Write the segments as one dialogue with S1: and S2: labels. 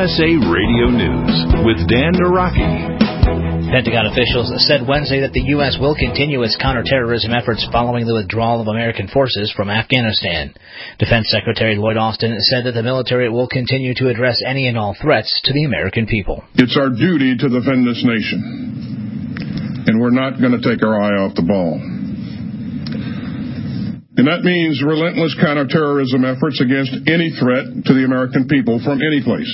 S1: USA Radio News with Dan Naraki.
S2: Pentagon officials said Wednesday that the U.S. will continue its counterterrorism efforts following the withdrawal of American forces from Afghanistan. Defense Secretary Lloyd Austin said that the military will continue to address any and all threats to the American people.
S3: It's our duty to defend this nation, and we're not going to take our eye off the ball. And that means relentless counterterrorism efforts against any threat to the American people from any place.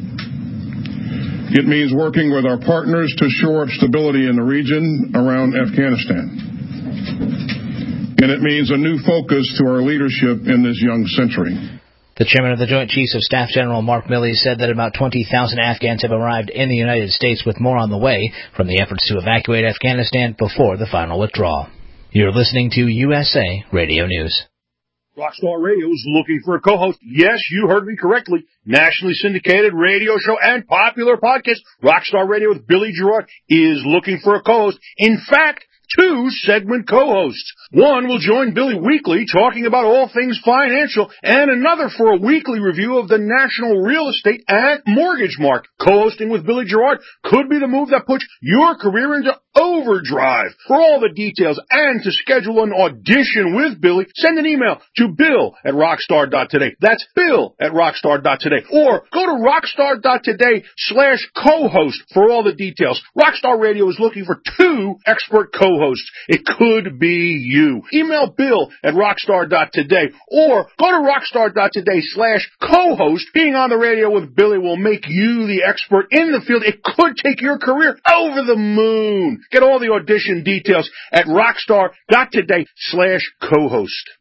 S3: It means working with our partners to shore up stability in the region around Afghanistan. And it means a new focus to our leadership in this young century.
S2: The chairman of the Joint Chiefs of Staff, General Mark Milley, said that about 20,000 Afghans have arrived in the United States, with more on the way from the efforts to evacuate Afghanistan before the final withdrawal. You're listening to USA Radio News.
S4: Rockstar Radio is looking for a co-host. Yes, you heard me correctly. Nationally syndicated radio show and popular podcast, Rockstar Radio with Billy Gerard, is looking for a co-host. In fact, 2 segment co-hosts. One will join Billy weekly talking about all things financial, and another for a weekly review of the national real estate and mortgage market. Co-hosting with Billy Gerard could be the move that puts your career into overdrive. For all the details and to schedule an audition with Billy, send an email to bill@rockstar.today. That's bill@rockstar.today. Or go to rockstar.today/co-host for all the details. Rockstar Radio is looking for 2 expert co-hosts. It could be you. Email bill@rockstar.today or go to rockstar.today/co-host. Being on the radio with Billy will make you the expert in the field. It could take your career over the moon. Get all the audition details at rockstar.today/co-host.